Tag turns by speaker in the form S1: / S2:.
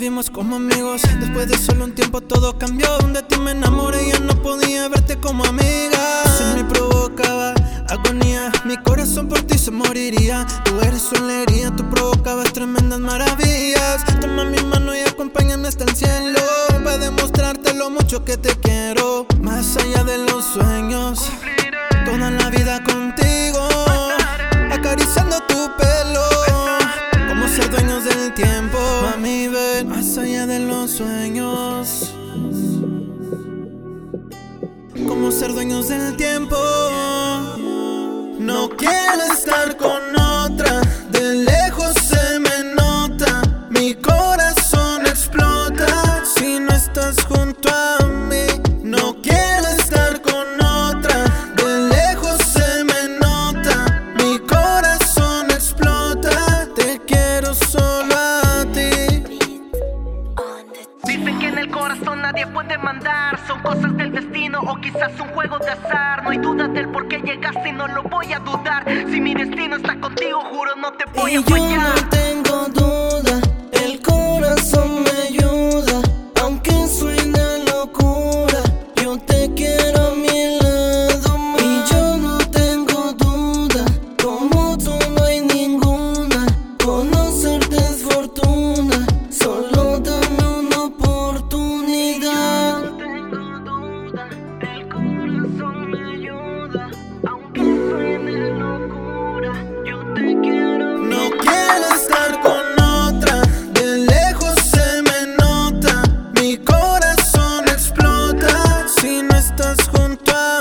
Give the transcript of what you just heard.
S1: seguimos como amigos. Después de solo un tiempo todo cambió. De ti me enamoré, ya no podía verte como amiga. Se me provocaba agonía, mi corazón por ti se moriría. Tú eres su alegría, tú provocabas tremendas maravillas. Toma mi mano y acompáñame hasta el cielo, para demostrarte lo mucho que te quiero. Más allá de los sueños, toda la vida contigo, acariciando tu pelo, como ser dueños del tiempo. Mami, ven, más allá de los sueños, como ser dueños del tiempo. No quiero estar con otra, de lejos se me nota, mi corazón explota si no estás junto a mí. No quiero estar con otra, de lejos se me nota, mi corazón explota, te quiero solo a ti.
S2: Dicen que en el corazón nadie puede mandar, son cosas del destino o quizás un juego de azar. No hay duda del por qué llegaste y no lo voy a dudar. Si mi destino está contigo, juro no te voy a fallar.
S3: Yo no tengo duda, el corazón me ayuda, aunque suene locura, yo te quiero a mi lado más. Y yo no tengo duda, como tú no hay ninguna, conocerte es fortuna, solo dame una oportunidad.
S2: No tengo duda, el corazón me ayuda, aunque suene locura, yo te quiero.
S1: No quiero estar con otra, de lejos se me nota, mi corazón explota si no estás junto a